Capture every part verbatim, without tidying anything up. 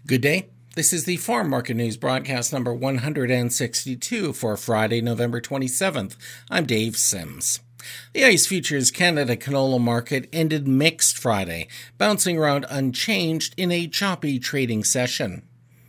Good day. This is the Farm Market News broadcast number one hundred sixty-two for Friday, November twenty-seventh. I'm Dave Sims. The ICE Futures Canada canola market ended mixed Friday, bouncing around unchanged in a choppy trading session.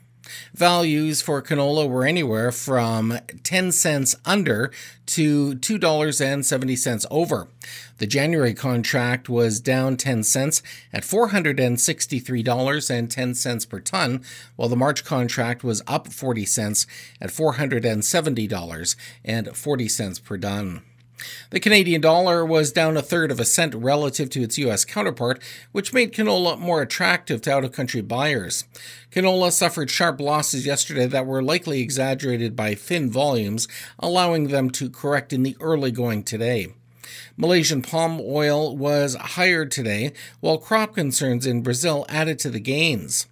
Values for canola were anywhere from ten cents under to two dollars and seventy cents over. The January contract was down ten cents at four hundred sixty-three dollars and ten cents per ton, while the March contract was up forty cents at four hundred seventy dollars and forty cents per ton. The Canadian dollar was down a third of a cent relative to its U S counterpart, which made canola more attractive to out-of-country buyers. Canola suffered sharp losses yesterday that were likely exaggerated by thin volumes, allowing them to correct in the early going today. Malaysian palm oil was higher today, while crop concerns in Brazil added to the gains.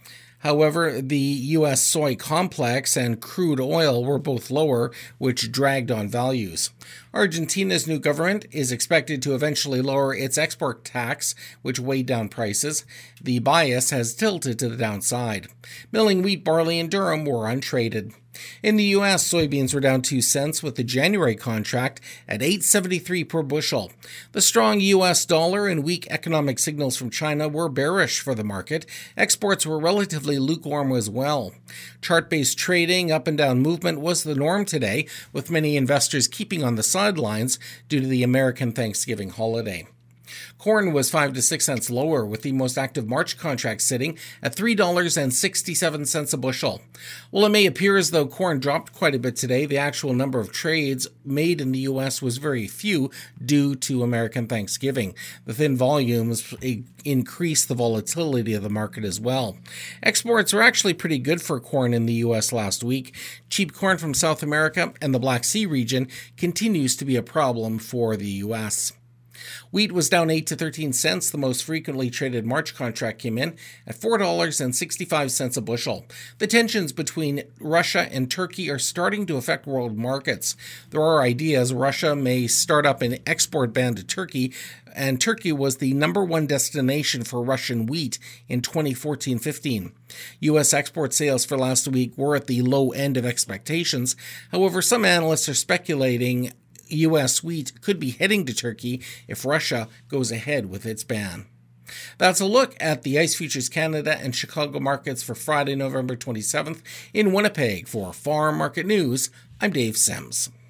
However, the U S soy complex and crude oil were both lower, which dragged on values. Argentina's new government is expected to eventually lower its export tax, which weighed down prices. The bias has tilted to the downside. Milling wheat, barley, and durum were untraded. In the U S, soybeans were down two cents with the January contract at eight seventy-three per bushel. The strong U S dollar and weak economic signals from China were bearish for the market. Exports were relatively lukewarm as well. Chart-based trading, up and down movement was the norm today, with many investors keeping on the sidelines due to the American Thanksgiving holiday. Corn was five to six cents lower, with the most active March contract sitting at three dollars and sixty-seven cents a bushel. While it may appear as though corn dropped quite a bit today, the actual number of trades made in the U S was very few due to American Thanksgiving. The thin volumes increased the volatility of the market as well. Exports were actually pretty good for corn in the U S last week. Cheap corn from South America and the Black Sea region continues to be a problem for the U S. Wheat was down eight to thirteen cents. The most frequently traded March contract came in at four dollars and sixty-five cents a bushel. The tensions between Russia and Turkey are starting to affect world markets. There are ideas Russia may start up an export ban to Turkey, and Turkey was the number one destination for Russian wheat in twenty fourteen fifteen. U S export sales for last week were at the low end of expectations. However, some analysts are speculating U S wheat could be heading to Turkey if Russia goes ahead with its ban. That's a look at the ICE Futures Canada and Chicago markets for Friday, November twenty-seventh in Winnipeg. For Farm Market News, I'm Dave Sims.